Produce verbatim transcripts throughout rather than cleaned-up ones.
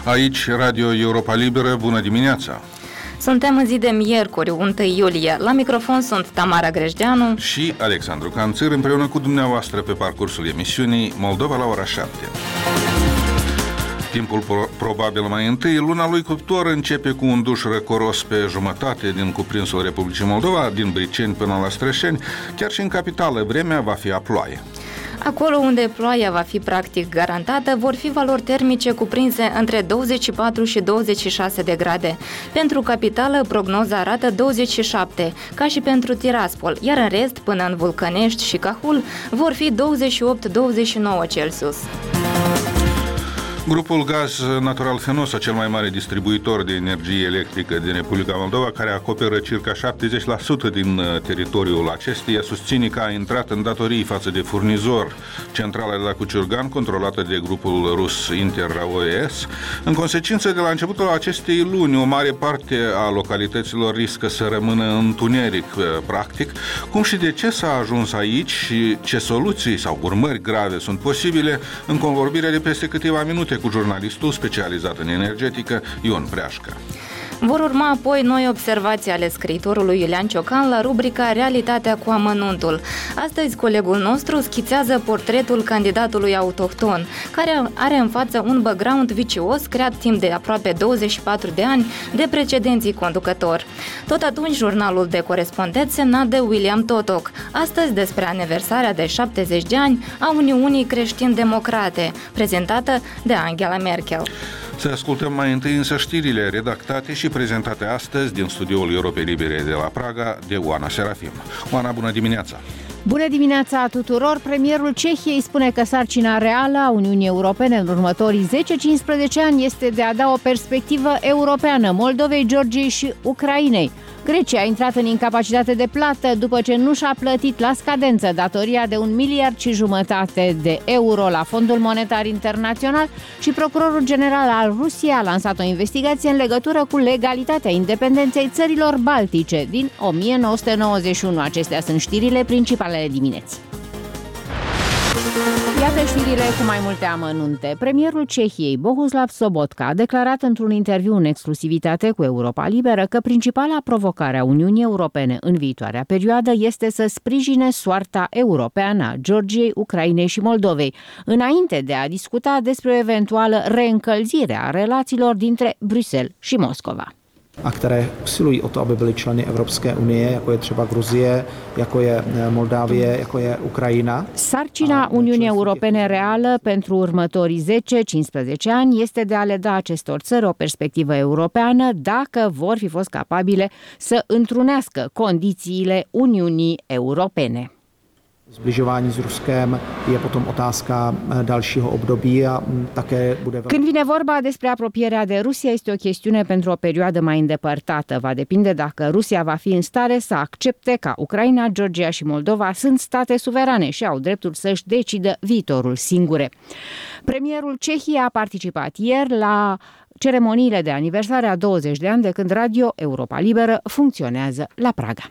Aici, Radio Europa Liberă, bună dimineața! Suntem în zi de miercuri, întâi iulie. La microfon sunt Tamara Grejdeanu și Alexandru Canțir, împreună cu dumneavoastră pe parcursul emisiunii Moldova la ora șapte. Timpul pro- probabil mai întâi, luna lui cuptor începe cu un duș răcoros pe jumătate din cuprinsul Republicii Moldova, din Briceni până la Strășeni. Chiar și în capitală vremea va fi a ploaie. Acolo unde ploaia va fi practic garantată, vor fi valori termice cuprinse între douăzeci și patru și douăzeci și șase de grade. Pentru capitală, prognoza arată douăzeci și șapte, ca și pentru Tiraspol, iar în rest, până în Vulcănești și Cahul, vor fi douăzeci și opt douăzeci și nouă Celsius. Grupul Gaz Natural Fenosa, cel mai mare distribuitor de energie electrică din Republica Moldova, care acoperă circa șaptezeci la sută din teritoriul acesteia, susține că a intrat în datorii față de furnizor, centrala de la Cuciurgan, controlată de grupul rus Interraoes. În consecință, de la începutul acestei luni, o mare parte a localităților riscă să rămână în întuneric, practic. Cum și de ce s-a ajuns aici și ce soluții sau urmări grave sunt posibile, în convorbirea de peste câteva minute cu jurnalistul specializat în energetică, Ion Preașcă. Vor urma apoi noi observații ale scriitorului Iulian Ciocan la rubrica Realitatea cu amănuntul. Astăzi, colegul nostru schițează portretul candidatului autohton, care are în față un background vicios creat timp de aproape douăzeci și patru de ani de precedenții conducători. Tot atunci, jurnalul de corespondent semnat de William Totoc, astăzi despre aniversarea de șaptezeci de ani a Uniunii Creștin-Democrate, prezentată de Angela Merkel. Să ascultăm mai întâi însă știrile redactate și prezentate astăzi din studioul Europei Libere de la Praga de Oana Serafim. Oana, bună dimineața! Bună dimineața tuturor! Premierul Cehiei spune că sarcina reală a Uniunii Europene în următorii zece cincisprezece ani este de a da o perspectivă europeană Moldovei, Georgiei și Ucrainei. Grecia a intrat în incapacitate de plată după ce nu și-a plătit la scadență datoria de un miliard și jumătate de euro la Fondul Monetar Internațional și procurorul general al Rusiei a lansat o investigație în legătură cu legalitatea independenței țărilor baltice din o mie nouă sute nouăzeci și unu. Acestea sunt știrile principale ale dimineții. Iată știrile cu mai multe amănunte. Premierul Cehiei, Bohuslav Sobotka, a declarat într-un interviu în exclusivitate cu Europa Liberă că principala provocare a Uniunii Europene în viitoarea perioadă este să sprijine soarta europeană a Georgiei, Ucrainei și Moldovei, înainte de a discuta despre o eventuală reîncălzire a relațiilor dintre Bruxelles și Moscova. A které usilují o to, aby byly členy Evropské unie, jako je třeba Gruzie, jako je Moldávie, jako je Ucraina. Sarcina Uniunii Europene reală pentru următorii zece cincisprezece ani este de a le da acestor țări o perspectivă europeană dacă vor fi fost capabile să întrunească condițiile Uniunii Europene. Zbližování s Ruskem je potom otázka dalšího období a také bude. Când vine vorba despre apropierea de Rusia, este o chestiune pentru o perioadă mai îndepărtată. Va depinde dacă Rusia va fi în stare să accepte că Ucraina, Georgia și Moldova sunt state suverane și au dreptul să-și decidă viitorul singure. Premierul Cehiei a participat ieri la ceremoniile de aniversare a douăzeci de ani de când Radio Europa Liberă funcționează la Praga.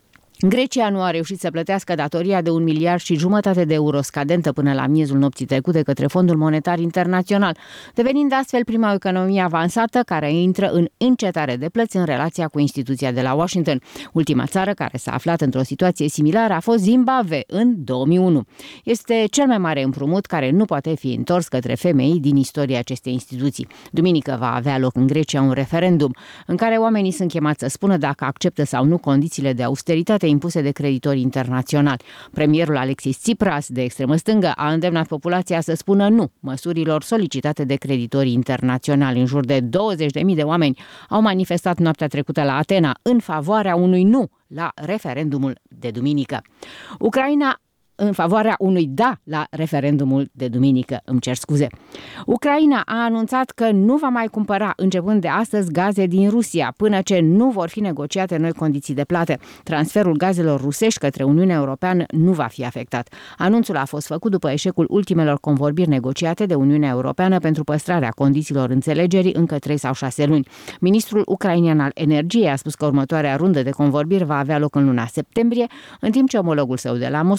Grecia nu a reușit să plătească datoria de un miliard și jumătate de euro scadentă până la miezul nopții trecute către Fondul Monetar Internațional, devenind astfel prima economie avansată care intră în încetare de plăți în relația cu instituția de la Washington. Ultima țară care s-a aflat într-o situație similară a fost Zimbabwe în două mii unu. Este cel mai mare împrumut care nu poate fi întors către F M I din istoria acestei instituții. Duminică va avea loc în Grecia un referendum în care oamenii sunt chemați să spună dacă acceptă sau nu condițiile de austeritate impuse de creditori internaționali. Premierul Alexis Tsipras, de extremă stângă, a îndemnat populația să spună nu măsurilor solicitate de creditorii internaționali. În jur de douăzeci de mii de oameni au manifestat noaptea trecută la Atena în favoarea unui nu la referendumul de duminică. Ucraina în favoarea unui da la referendumul de duminică, îmi cer scuze. Ucraina a anunțat că nu va mai cumpăra începând de astăzi gaze din Rusia, până ce nu vor fi negociate noi condiții de plată. Transferul gazelor rusești către Uniunea Europeană nu va fi afectat. Anunțul a fost făcut după eșecul ultimelor convorbiri negociate de Uniunea Europeană pentru păstrarea condițiilor înțelegerii încă trei sau șase luni. Ministrul ucrainean al energiei a spus că următoarea rundă de convorbiri va avea loc în luna septembrie, în timp ce omologul său de la Moscova a spus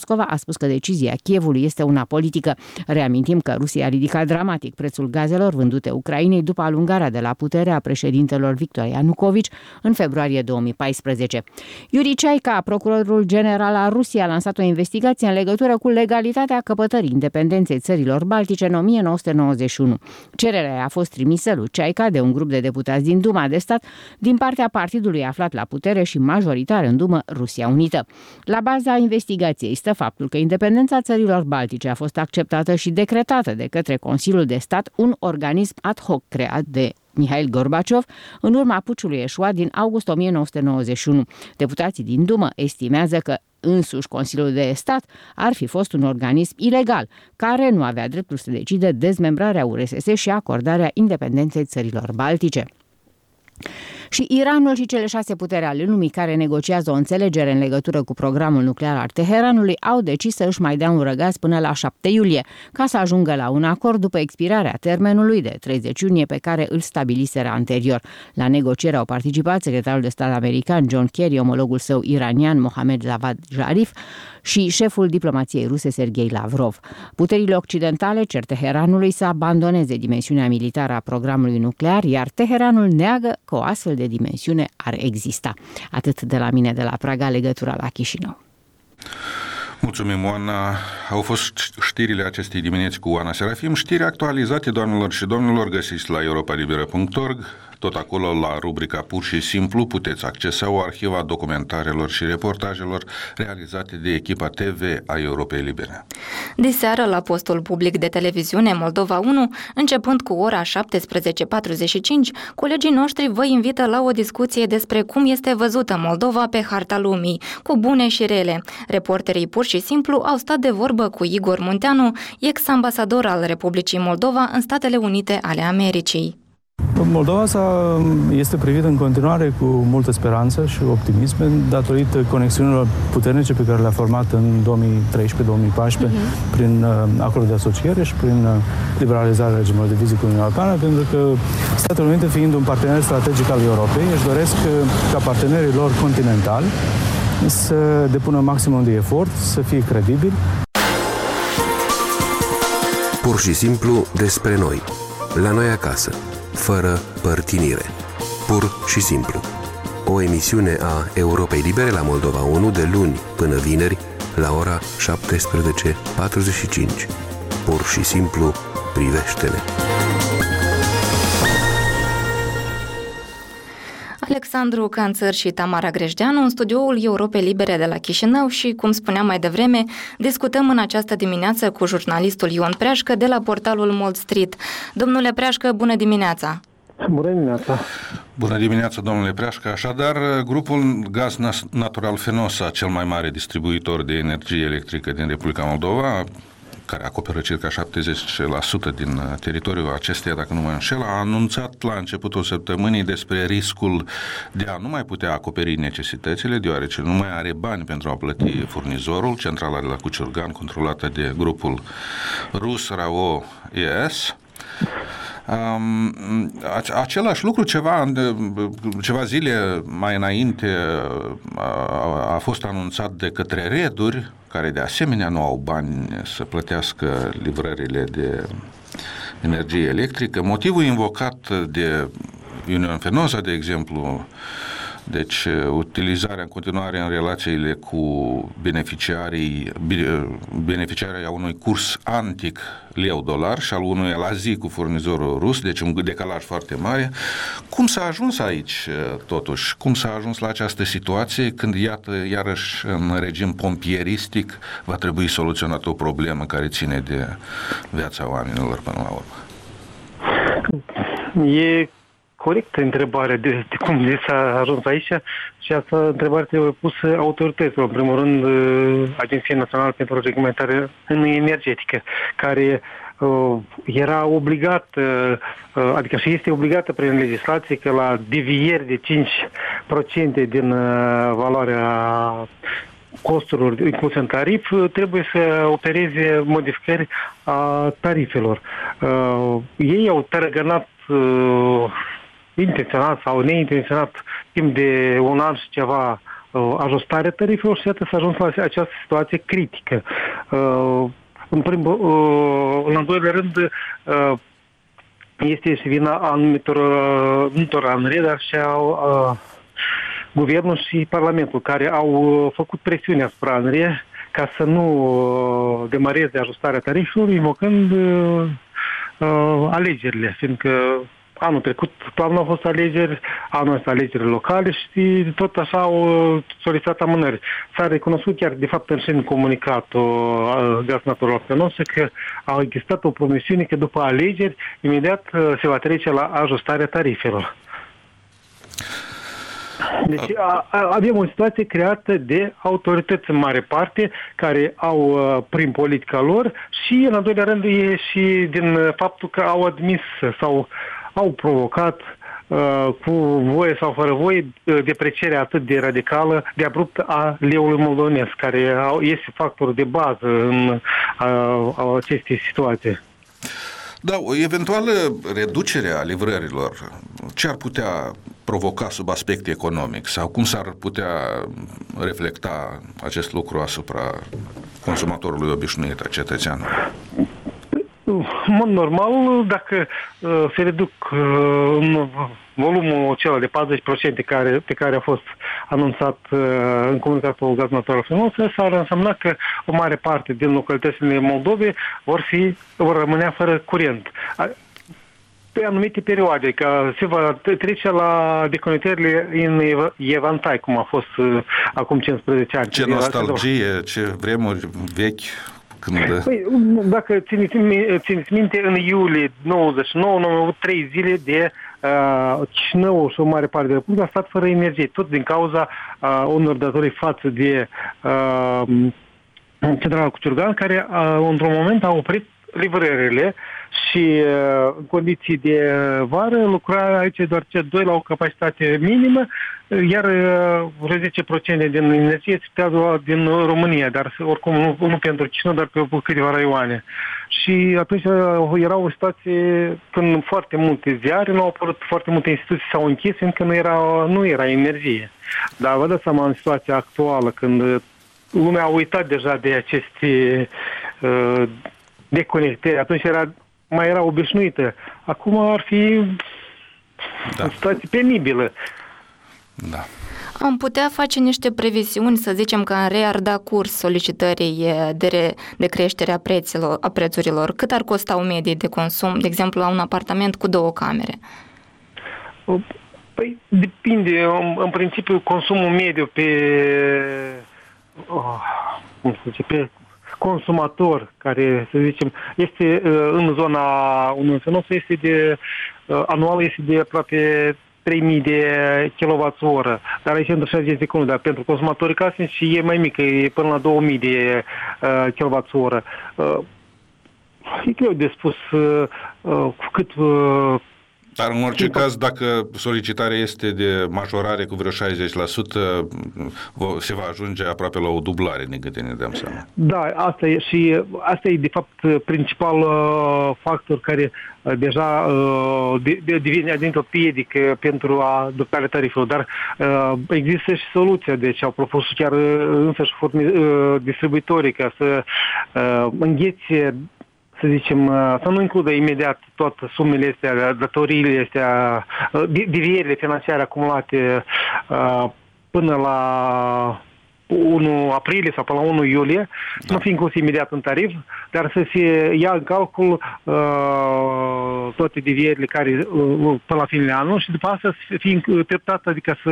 spus că decizia Kievului este una politică. Reamintim că Rusia a ridicat dramatic prețul gazelor vândute Ucrainei după alungarea de la putere a președintelor Victor Ianucovici în februarie două mii paisprezece. Iuri Ceaica, procurorul general al Rusiei, a lansat o investigație în legătură cu legalitatea căpătării independenței țărilor baltice în o mie nouă sute nouăzeci și unu. Cererea a fost trimisă lui Ceaica de un grup de deputați din Duma de stat din partea partidului aflat la putere și majoritar în Dumă, Rusia Unită. La baza investigației stă faptul că independența țărilor baltice a fost acceptată și decretată de către Consiliul de Stat, un organism ad hoc creat de Mihail Gorbaciov în urma puciului eșuat din august o mie nouă sute nouăzeci și unu. Deputații din Dumă estimează că însuși Consiliul de Stat ar fi fost un organism ilegal, care nu avea dreptul să decide dezmembrarea U R S S și acordarea independenței țărilor baltice. Și Iranul și cele șase puteri ale lumii care negociază o înțelegere în legătură cu programul nuclear al Teheranului au decis să își mai dea un răgaz până la șapte iulie, ca să ajungă la un acord după expirarea termenului de treizeci iunie pe care îl stabiliseră anterior. La negociere au participat secretarul de stat american John Kerry, omologul său iranian Mohammad Javad Zarif și șeful diplomației ruse Sergei Lavrov. Puterile occidentale cer Teheranului să abandoneze dimensiunea militară a programului nuclear, iar Teheranul neagă că o astfel de dimensiune ar exista. Atât de la mine de la Praga, legătura la Chișinău. Mulțumim, Oana. Au fost știrile acestei dimineți cu Oana Serafim, știri actualizate, doamnelor și domnilor, găsiți la europa libera punct org. Tot acolo, la rubrica Pur și Simplu, puteți accesa o arhivă a documentarelor și reportajelor realizate de echipa T V a Europei Libere. Diseară, la postul public de televiziune Moldova unu, începând cu ora șaptesprezece patruzeci și cinci, colegii noștri vă invită la o discuție despre cum este văzută Moldova pe harta lumii, cu bune și rele. Reporterii Pur și Simplu au stat de vorbă cu Igor Munteanu, ex-ambasador al Republicii Moldova în Statele Unite ale Americii. Moldova este privită în continuare cu multă speranță și optimism datorită conexiunilor puternice pe care le-a format în două mii treisprezece două mii paisprezece uh-huh. prin acordul de asociere și prin liberalizarea regimului de vize cu Uniunea Europeană, pentru că Statele Unite, fiind un partener strategic al Europei, își doresc ca partenerii lor continentali să depună maximum de efort, să fie credibili. Pur și simplu despre noi, la noi acasă, fără părtinire. Pur și simplu. O emisiune a Europei Libere la Moldova unu de luni până vineri la ora șaptesprezece patruzeci și cinci. Pur și simplu, privește-ne. Alexandru Canțăr și Tamara Grejdeanu în studioul Europei Libere de la Chișinău și, cum spuneam mai devreme, discutăm în această dimineață cu jurnalistul Ion Preașcă de la portalul Mold Street. Domnule Preașcă, bună dimineața! Bună dimineața! Bună dimineața, domnule Preașcă! Așadar, grupul Gaz Natural Fenosa, cel mai mare distribuitor de energie electrică din Republica Moldova, care acoperă circa șaptezeci la sută din teritoriul acesteia, dacă nu mă înșel, a anunțat la începutul săptămânii despre riscul de a nu mai putea acoperi necesitățile, deoarece nu mai are bani pentru a plăti furnizorul, centrala de la Cuciurgan, controlată de grupul rus RAO E S. Um, același lucru, ceva, ceva zile mai înainte a, a fost anunțat de către Reduri, care de asemenea nu au bani să plătească livrările de energie electrică. Motivul invocat de Union Fenosa, de exemplu, deci utilizarea în continuare în relațiile cu beneficiarii, beneficiarii a unui curs antic leu-dolar și al unui la zi cu furnizorul rus, deci un decalaj foarte mare. Cum s-a ajuns aici, totuși? Cum s-a ajuns la această situație când, iată, iarăși în regim pompieristic va trebui soluționată o problemă care ține de viața oamenilor până la urmă? E corectă întrebarea de, de cum de s-a ajuns aici și asta întrebare trebuie pusă autorităților. În primul rând, Agenția Națională pentru Reglementare Energetică, care uh, era obligat, uh, adică și este obligată prin legislație că la devieri de cinci la sută din uh, valoarea costurilor incluse în tarif, trebuie să opereze modificări a tarifelor. Uh, ei au tărăgănat uh, intenționat sau neintenționat timp de un an și ceva ajustarea tarifelor și iată s-a ajuns la această situație critică. În primul, în al doilea rând, este și vina anumitor, anumitor ANRE, dar și a, a guvernul și Parlamentul, care au făcut presiune asupra ANRE ca să nu demareze ajustarea tarifelor, invocând uh, alegerile, fiindcă anul trecut, toamna au fost alegeri, anul ăsta alegeri locale și tot așa au solicitat amânări. S-a recunoscut chiar, de fapt, și în comunicatul Gaz Natural Fenosa că a existat o promisiune că după alegeri, imediat se va trece la ajustarea tarifelor. Deci a, a, avem o situație creată de autorități în mare parte care au prin politica lor și, în al doilea rând, e și din faptul că au admis sau au provocat uh, cu voie sau fără voie deprecierea atât de radicală, de abrupt a leului moldovenesc, care este factor de bază în uh, aceste situații. Da, o eventuală reducere a livrărilor, ce ar putea provoca sub aspect economic sau cum s-ar putea reflecta acest lucru asupra consumatorului obișnuit, a cetățeanului? În mod normal, dacă uh, se reduc uh, volumul acela de patruzeci la sută care, pe care a fost anunțat uh, în comunicatul Gaz Natural Fenosa, s-ar însemna că o mare parte din localitățile Moldovei vor, fi, vor rămâne fără curent. Pe anumite perioade, că se va trece la deconectările în evantai, cum a fost uh, acum cincisprezece ani. Ce nostalgie, ce vremuri vechi. Când... Păi, dacă țineți, țineți minte, în iulie nouăzeci și nouă, am avut trei zile de uh, Chișinău și o mare parte de Republică a stat fără energie, tot din cauza uh, unor datorii față de uh, Centrala Cuciurgan, care uh, într-un moment a oprit livrările și uh, în condiții de vară lucra aici doar ce doi la o capacitate minimă, iar uh, zece la sută din energie se putea din România, dar oricum nu, nu pentru Chișinău, dar pe câteva raioane. Și atunci uh, era o situație când foarte multe ziare, nu au apărut, foarte multe instituții s-au închis, fiindcă nu era, nu era energie. Dar vă dați seama în situația actuală, când lumea a uitat deja de aceste uh, deconectări, atunci era, mai era obișnuită. Acum ar fi da. o situație penibilă. Da. Am putea face niște previziuni, să zicem că în re ar da curs solicitării de, re, de creștere a, preților, a prețurilor. Cât ar costa o medie de consum, de exemplu, la un apartament cu două camere? Păi depinde. În, în principiu, consumul mediu pe, oh, cum să zice, pe consumator, care, să zicem, este în zona Uniunii Fenosa, este de, anual este de aproape trei mii de kilowatts-oră, dar aici între șaizeci de secunde, dar pentru consumatorii casnici și e mai mică, e până la două mii de uh, kilowatts-oră. Uh, e greu de spus uh, cu cât... Uh, Dar în orice caz, dacă solicitarea este de majorare cu vreo șaizeci la sută, se va ajunge aproape la o dublare, din câte ne dăm seama. Da, asta e și asta e de fapt principal uh, factor care uh, deja uh, de, de, devine adintr-o piedică pentru adoptarea tarifelor, dar uh, există și soluția, deci au propus chiar însăși uh, distribuitorii ca să uh, înghețe, să zicem, să nu includă imediat toate sumele astea, datoriile astea, devierile financiare acumulate până la unu aprilie sau până la unu iulie, da. Nu fi inclus imediat în tarif, dar să se ia în calcul uh, toate devierile care uh, până la finele anului și după asta să fie treptat, adică să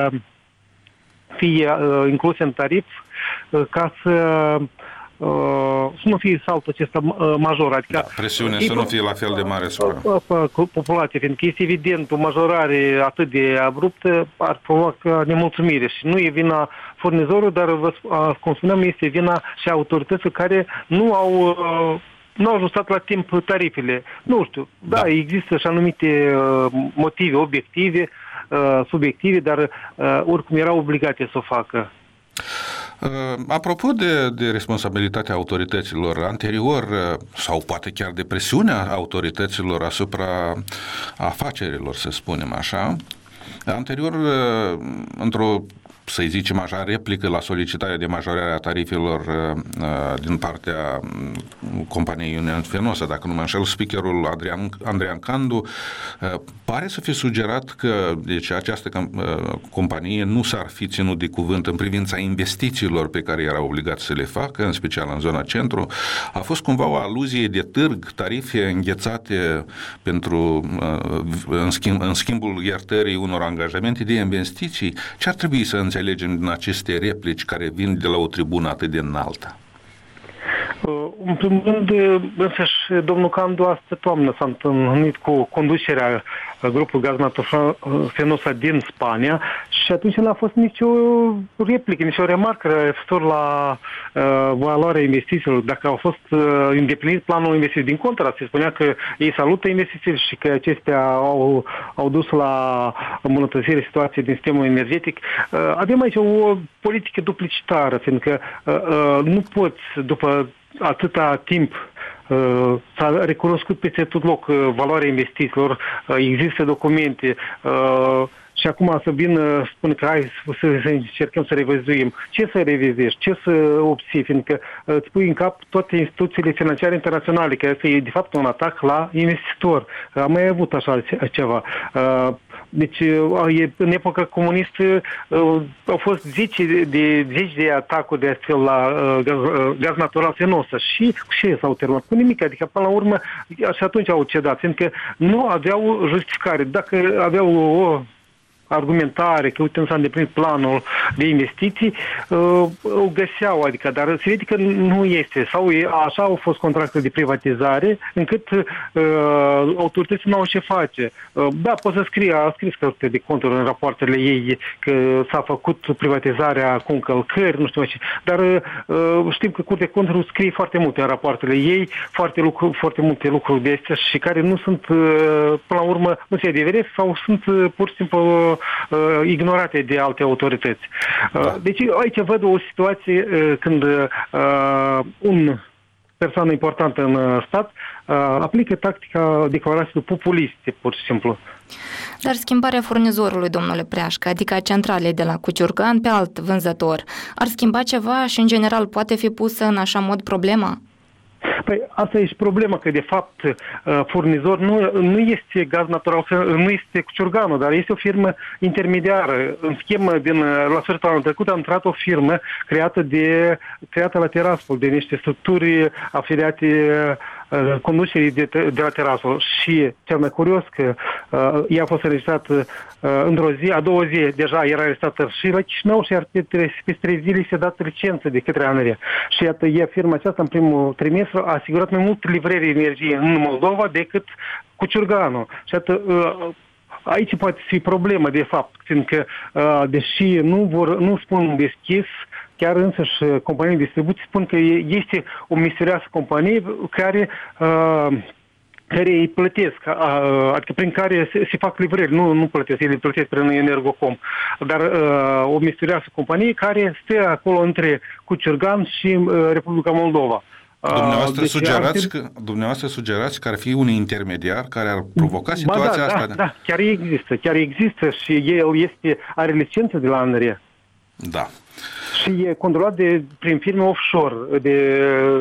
fie uh, incluse în tarif uh, ca să Uh, să nu fie saltul acesta uh, major. Adică da, presiunea să nu fie la fel de mare asupra populației, fiindcă este evident o majorare atât de abruptă ar provoca nemulțumire și nu e vina furnizorului, dar, uh, cum spuneam, este vina și autorităților care nu au uh, nu au ajustat la timp tarifele. Nu știu, da, da există și anumite uh, motive obiective, uh, subiective, dar uh, oricum erau obligate să o facă. Apropo de, de responsabilitatea autorităților, anterior, sau poate chiar de presiunea autorităților asupra afacerilor, să spunem așa, anterior, într-o să-i zicem așa, replică la solicitarea de majorare a tarifelor uh, din partea companiei Union Fenosa, dacă nu mă înșel, speakerul Adrian, Andrean Candu uh, pare să fie sugerat că deci, această uh, companie nu s-ar fi ținut de cuvânt în privința investițiilor pe care era obligat să le facă, în special în zona centru. A fost cumva o aluzie de târg, tarife înghețate pentru, uh, în, schimb, în schimbul iertării unor angajamente de investiții. Ce ar trebui să înțelegem din aceste replici care vin de la o tribună atât de înaltă? În primul rând, însăși, domnul Candu astă toamnă s-a întâlnit cu conducerea grupului Gaz Natural Fenosa din Spania și atunci n-a fost nicio replică, nicio remarcă referitor la uh, valoarea investițiilor, dacă au fost uh, îndeplinit planul investiției. Din contra, se spunea că ei salută investițiile și că acestea au, au dus la îmbunătățirea situației din sistemul energetic. Uh, avem aici o politică duplicitară, fiindcă uh, uh, nu poți, după atâta timp, uh, s-a recunoscut peste tot loc uh, valoarea investițiilor, uh, există documente uh, și acum să vină, spun că hai să, să încercăm să revizuim. Ce să revizuiești? Ce să obții? Fiindcă uh, îți pui în cap toate instituțiile financiare internaționale, care este de fapt un atac la investitor. Am mai avut așa ceva. Uh, Deci, în epoca comunistă au fost zeci de, zeci de atacuri de astfel la gaz, gaz natural Fenosa și cu ce s-au terminat? Cu nimic, adică până la urmă și atunci au cedat, fiindcă nu aveau justificare. Dacă aveau o argumentare că uite, nu s-a îndeplinit planul de investiții, uh, o găseau, adică, dar se vede că nu este. Sau așa au fost contracte de privatizare, încât uh, autoritățile nu au ce face. Uh, da, poți să scrie, a scris Curtea de Conturi în rapoartele ei că s-a făcut privatizarea cu încălcări, nu știu ce, dar uh, știm că Curtea de Conturi scrie foarte multe în rapoartele ei, foarte, lucru, foarte multe lucruri de astea și care nu sunt, uh, până la urmă, nu se adevere sau sunt uh, pur și simplu Uh, ignorate de alte autorități. Uh, da. Deci aici văd o situație uh, când uh, un persoană importantă în stat uh, aplică tactica declarațiilor populiste, pur și simplu. Dar schimbarea furnizorului, domnule Preașcă, adică a centralei de la Cuciurgan pe alt vânzător, ar schimba ceva și, în general, poate fi pusă în așa mod problema? Păi asta e și problema, că de fapt furnizor nu, nu este Gaz Natural, nu este Cuciurganul, dar este o firmă intermediară. În schimb, din, la sfârșitul anului trecut a intrat o firmă creată, de, creată la Tiraspol, de niște structuri afiliate conducerii de, de la Tiraspol. Și cel mai curios că uh, ea a fost înregistrată uh, într-o zi, a doua zi deja era arestată și la Chișinău și iar pe trei zile se-a dat licență de către ANRE. Și iată, ea, firma aceasta, în primul trimestru, a asigurat mai mult livrări energie în Moldova decât Cuciurganul. Și iată, uh, aici poate fi problemă, de fapt, fiindcă, uh, deși nu, vor, nu spun deschis, chiar însăși companii de distribuție spun că este o misterioasă companie care, uh, care îi plătesc, uh, adică prin care se, se fac livrări, nu, nu plătesc, ei le plătesc prin Energocom, dar uh, o misterioasă companie care stă acolo între Cuciurgan și uh, Republica Moldova. Dumneavoastră, deci sugerați ar... că, dumneavoastră sugerați că ar fi un intermediar care ar provoca situația ba, da, asta? Da, da, chiar există, chiar există și el este, are licență de la ANRE. Da. Și e controlat de, prin firme offshore. De,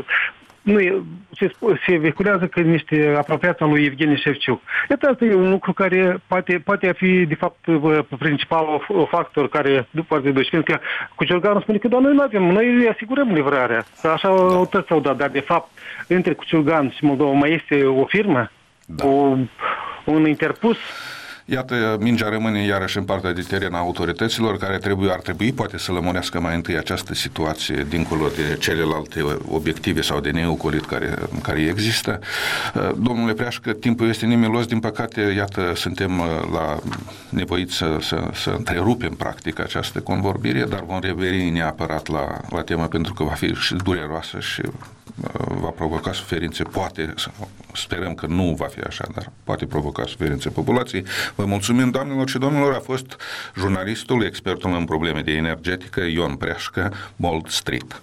nu e, se, se vehiculează că niște apropiați al lui Evgeni Șefciuc. Iată, asta e un lucru care poate, poate fi, de fapt, principalul factor care, după aceea, fiindcă Cuciurganul spune că, doar noi nu avem, noi îi asigurăm livrarea. Așa da. Autorități s-au dat, dar, de fapt, între Cuciurgan și Moldova mai este o firmă, da. o, un interpus. Iată, mingea rămâne iarăși în partea de teren a autorităților care trebuie, ar trebui poate să lămurească mai întâi această situație dincolo de celelalte obiective sau de neocolit care, care există. Domnule Preașcă, timpul este nemilos, din păcate, iată, suntem la nevoiți să, să, să întrerupem practic această convorbire, dar vom reveni neapărat la, la temă pentru că va fi și dureroasă și va provoca suferințe, poate, sperăm că nu va fi așa, dar poate provoca suferințe populației. Vă mulțumim, doamnelor și domnilor, a fost jurnalistul, expertul în probleme de energetică, Ion Preașcă, Bold Street.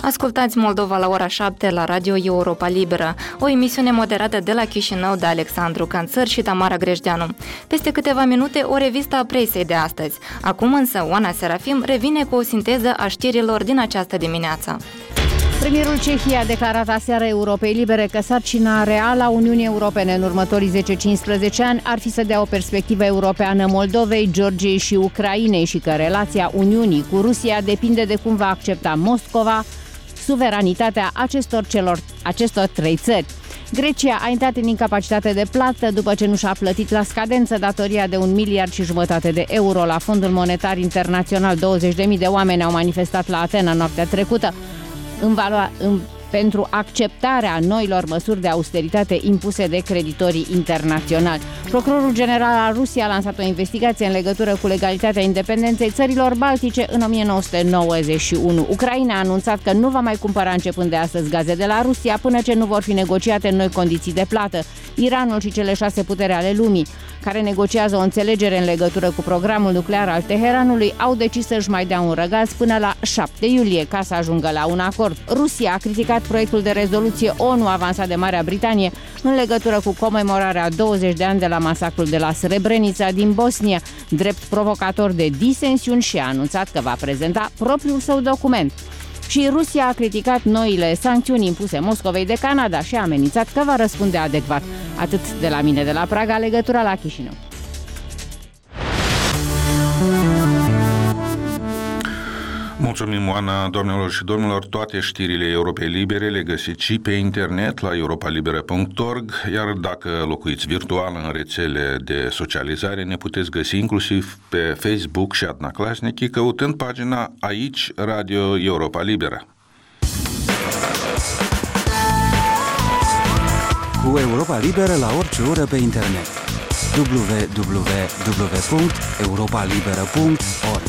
Ascultați Moldova la ora șapte la Radio Europa Liberă, o emisiune moderată de la Chișinău de Alexandru Canțăr și Tamara Grejdeanu. Peste câteva minute, o revistă a presei de astăzi. Acum însă, Oana Serafim revine cu o sinteză a știrilor din această dimineață. Premierul Cehiei a declarat aseară Europei Libere că sarcina reală a Uniunii Europene în următorii zece cincisprezece ani ar fi să dea o perspectivă europeană Moldovei, Georgiei și Ucrainei și că relația Uniunii cu Rusia depinde de cum va accepta Moscova suveranitatea acestor, celor, acestor trei țări. Grecia a intrat în incapacitate de plată după ce nu și-a plătit la scadență datoria de un miliard și jumătate de euro la Fondul Monetar Internațional. douăzeci de mii de oameni au manifestat la Atena noaptea trecută în valoare, în, pentru acceptarea noilor măsuri de austeritate impuse de creditorii internaționali. Procurorul general al Rusiei a lansat o investigație în legătură cu legalitatea independenței țărilor baltice în o mie nouă sute nouăzeci și unu. Ucraina a anunțat că nu va mai cumpăra începând de astăzi gaze de la Rusia până ce nu vor fi negociate noi condiții de plată. Iranul și cele șase putere ale lumii, care negociază o înțelegere în legătură cu programul nuclear al Teheranului, au decis să-și mai dea un răgaz până la șapte iulie ca să ajungă la un acord. Rusia a criticat proiectul de rezoluție ONU avansat de Marea Britanie în legătură cu comemorarea a douăzeci de ani de la masacrul de la Srebrenica din Bosnia, drept provocator de disensiuni, și a anunțat că va prezenta propriul său document. Și Rusia a criticat noile sancțiuni impuse Moscovei de Canada și a amenințat că va răspunde adecvat. Atât de la mine de la Praga, legătura la Chișinău. Mulțumim, Oana. Doamnelor și domnilor, toate știrile Europei Libere le găsiți și pe internet la europa libera punct org, iar dacă locuiți virtual în rețele de socializare, ne puteți găsi inclusiv pe Facebook și Adnaclasnici, căutând pagina Aici Radio Europa Liberă. Cu Europa Liberă la orice oră pe internet. w w w punct europa liberă punct org.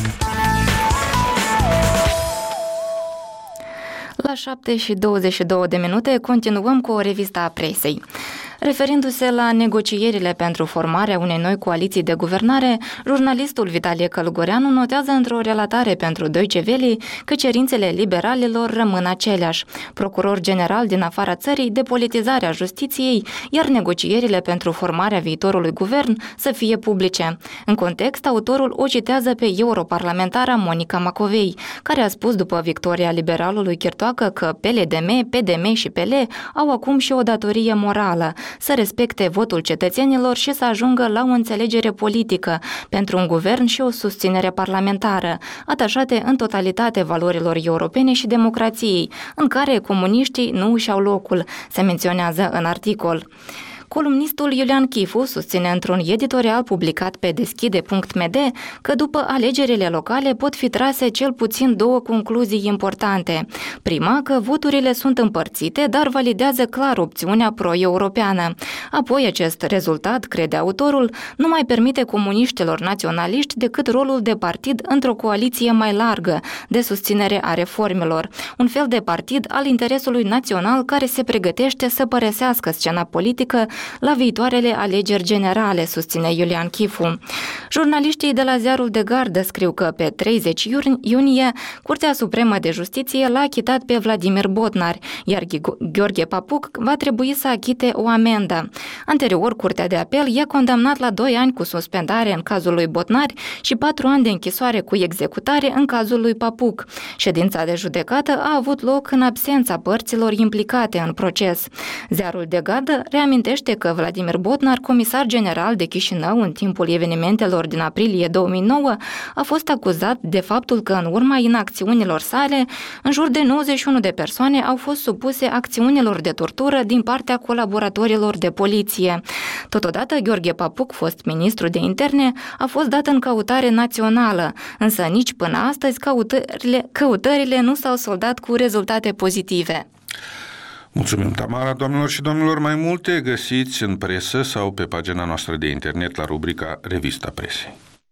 La șapte și douăzeci și două de minute continuăm cu o revistă a presei. Referindu-se la negocierile pentru formarea unei noi coaliții de guvernare, jurnalistul Vitalie Călugăreanu notează într-o relatare pentru Deutsche Welle că cerințele liberalilor rămân aceleași. Procuror general din afara țării, depolitizarea justiției, iar negocierile pentru formarea viitorului guvern să fie publice. În context, autorul o citează pe europarlamentara Monica Macovei, care a spus după victoria liberalului Chirtoacă că P L D M, P D M și P L au acum și o datorie morală, să respecte votul cetățenilor și să ajungă la o înțelegere politică pentru un guvern și o susținere parlamentară, atașate în totalitate valorilor europene și democrației, în care comuniștii nu își au locul, se menționează în articol. Columnistul Iulian Chifu susține într-un editorial publicat pe deschide punct m d că după alegerile locale pot fi trase cel puțin două concluzii importante. Prima, că voturile sunt împărțite, dar validează clar opțiunea pro-europeană. Apoi, acest rezultat, crede autorul, nu mai permite comuniștilor naționaliști decât rolul de partid într-o coaliție mai largă de susținere a reformelor, un fel de partid al interesului național care se pregătește să părăsească scena politică la viitoarele alegeri generale, susține Iulian Chifu. Jurnaliștii de la Ziarul de Gardă scriu că pe treizeci iunie Curtea Supremă de Justiție l-a achitat pe Vladimir Botnar, iar Gheorghe Papuc va trebui să achite o amendă. Anterior, Curtea de Apel i-a condamnat la doi ani cu suspendare în cazul lui Botnar și patru ani de închisoare cu executare în cazul lui Papuc. Ședința de judecată a avut loc în absența părților implicate în proces. Ziarul de Gardă reamintește că Vladimir Botnar, comisar general de Chișinău în timpul evenimentelor din aprilie două mii nouă, a fost acuzat de faptul că în urma inacțiunilor sale, în jur de nouăzeci și unu de persoane au fost supuse acțiunilor de tortură din partea colaboratorilor de poliție. Totodată, Gheorghe Papuc, fost ministru de interne, a fost dat în căutare națională, însă nici până astăzi căutările, căutările nu s-au soldat cu rezultate pozitive. Mulțumim, Tamara. Doamnelor și domnilor, mai multe găsiți în presă sau pe pagina noastră de internet la rubrica Revista Presei.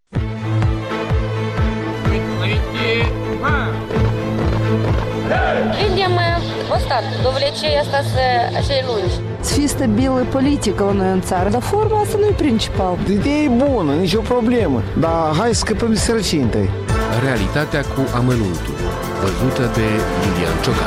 Видим достаточно до влечения acei lungi. Să fie stabilă politică la noi în țară, dar forma asta nu e principal. Ideea e bună, nicio problemă, dar hai să scăpăm de sărăcie întâi. Realitatea cu amănuntul, văzută de Iulian Ciocan.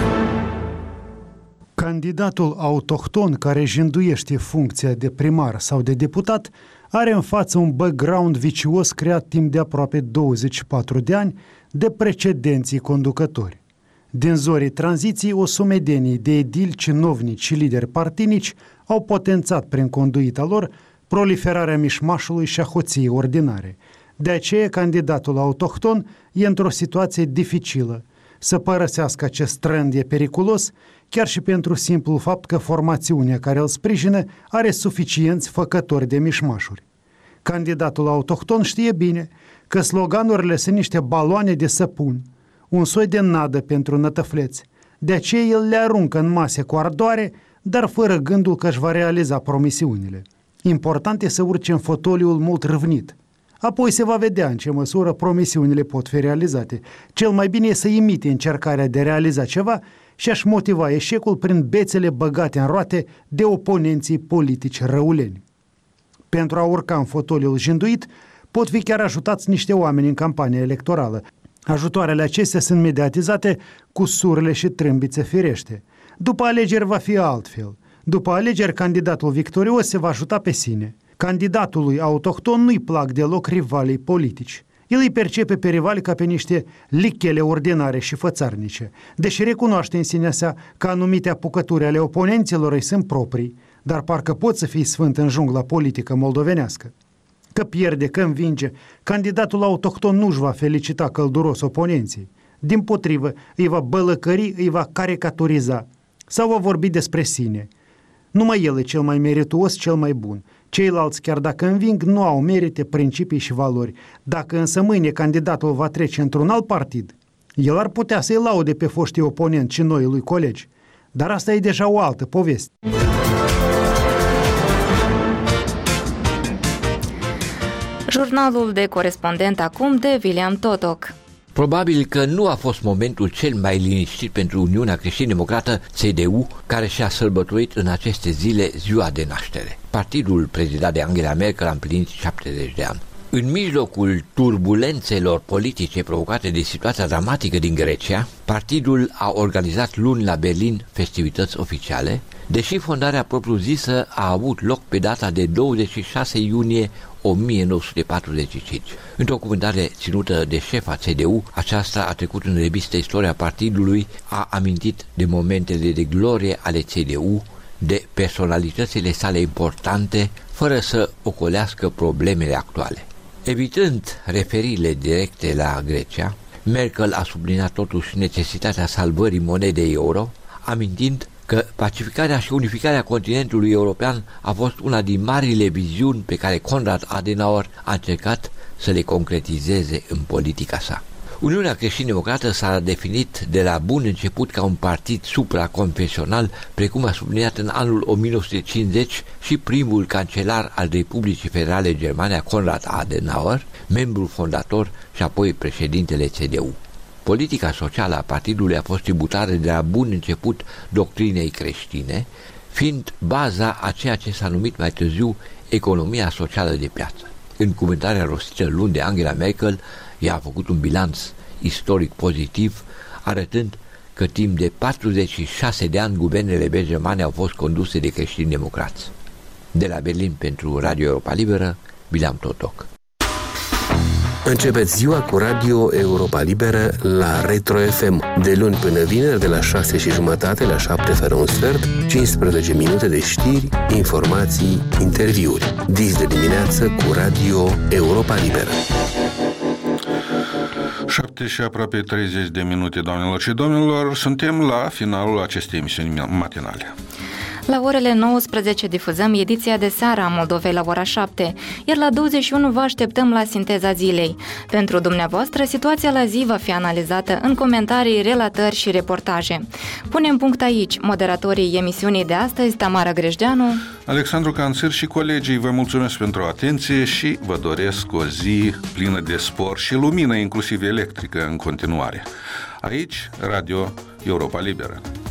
Candidatul autohton care jânduiește funcția de primar sau de deputat are în față un background vicios creat timp de aproape douăzeci și patru de ani de precedenții conducători. Din zorii tranziției, o sumedenie de edili, cinovnici și lideri partinici au potențat prin conduita lor proliferarea mișmașului și a hoției ordinare. De aceea, candidatul autohton e într-o situație dificilă. Să părăsească acest trend e periculos, chiar și pentru simplul fapt că formațiunea care îl sprijină are suficienți făcători de mișmașuri. Candidatul autohton știe bine că sloganurile sunt niște baloane de săpun, un soi de nadă pentru nătăfleți. De aceea el le aruncă în mase cu ardoare, dar fără gândul că își va realiza promisiunile. Important e să urce în fotoliul mult râvnit. Apoi se va vedea în ce măsură promisiunile pot fi realizate. Cel mai bine e să imite încercarea de a realiza ceva și a-și motiva eșecul prin bețele băgate în roate de oponenții politici răuleni. Pentru a urca în fotoliul jânduit, pot fi chiar ajutați niște oameni în campania electorală. Ajutoarele acestea sunt mediatizate cu surle și trâmbițe firește. După alegeri va fi altfel. După alegeri, candidatul victorios se va ajuta pe sine. Candidatului autohton nu-i plac deloc rivalii politici. El îi percepe pe rivali ca pe niște lichele ordinare și fățarnice, deși recunoaște în sinea sa că anumite apucături ale oponenților îi sunt proprii, dar parcă pot să fie sfânt în jungla politică moldovenească. Că pierde, că învinge, candidatul autohton nu-și va felicita călduros oponenții. Dimpotrivă, îi va bălăcări, îi va caricaturiza sau va vorbi despre sine. Numai el e cel mai merituos, cel mai bun. Ceilalți, chiar dacă înving, nu au merite, principii și valori. Dacă însă mâine candidatul va trece într-un alt partid, el ar putea să-i laude pe foștii oponenți și noi lui colegi. Dar asta e deja o altă poveste. Jurnalul de corespondent acum de William Totoc. Probabil că nu a fost momentul cel mai liniștit pentru Uniunea Creștin-Democrată, C D U, care și-a sărbătorit în aceste zile ziua de naștere. Partidul prezidat de Angela Merkel a împlinit șaptezeci de ani. În mijlocul turbulențelor politice provocate de situația dramatică din Grecia, partidul a organizat luni la Berlin festivități oficiale, deși fondarea propriu-zisă a avut loc pe data de douăzeci și șase iunie o mie nouă sute patruzeci și cinci. Într-o comentare ținută de șefa C D U, aceasta a trecut în revistă istoria partidului, a amintit de momentele de glorie ale C D U, de personalitățile sale importante, fără să ocolească problemele actuale. Evitând referirile directe la Grecia, Merkel a subliniat totuși necesitatea salvării monedei euro, amintind că pacificarea și unificarea continentului european a fost una din marile viziuni pe care Konrad Adenauer a încercat să le concretizeze în politica sa. Uniunea Creștin-Democrată s-a definit de la bun început ca un partid supraconfesional, precum a subliniat în anul o mie nouă sute cincizeci și primul cancelar al Republicii Federale Germane, Konrad Adenauer, membru fondator și apoi președintele C D U. Politica socială a partidului a fost tributară de la bun început doctrinei creștine, fiind baza a ceea ce s-a numit mai târziu economia socială de piață. În comentarea rostită luni de Angela Merkel, ea a făcut un bilanț istoric pozitiv, arătând că timp de patruzeci și șase de ani guvernele germane au fost conduse de creștini-democrați. De la Berlin pentru Radio Europa Liberă, William Totoc. Începeți ziua cu Radio Europa Liberă la Retro F M, de luni până vineri, de la șase și jumătate la șapte fără un sfert, cincisprezece minute de știri, informații, interviuri. Dis de dimineață cu Radio Europa Liberă. șapte și aproape treizeci de minute, doamnelor și domnilor, suntem la finalul acestei emisiuni matinale. La orele nouăsprezece difuzăm ediția de seară a Moldovei la ora șapte, iar la douăzeci și unu vă așteptăm la sinteza zilei. Pentru dumneavoastră, situația la zi va fi analizată în comentarii, relatări și reportaje. Punem punct aici. Moderatorii emisiunii de astăzi, Tamara Grejdeanu, Alexandru Canțir și colegii, vă mulțumesc pentru atenție și vă doresc o zi plină de spor și lumină, inclusiv electrică, în continuare. Aici, Radio Europa Liberă.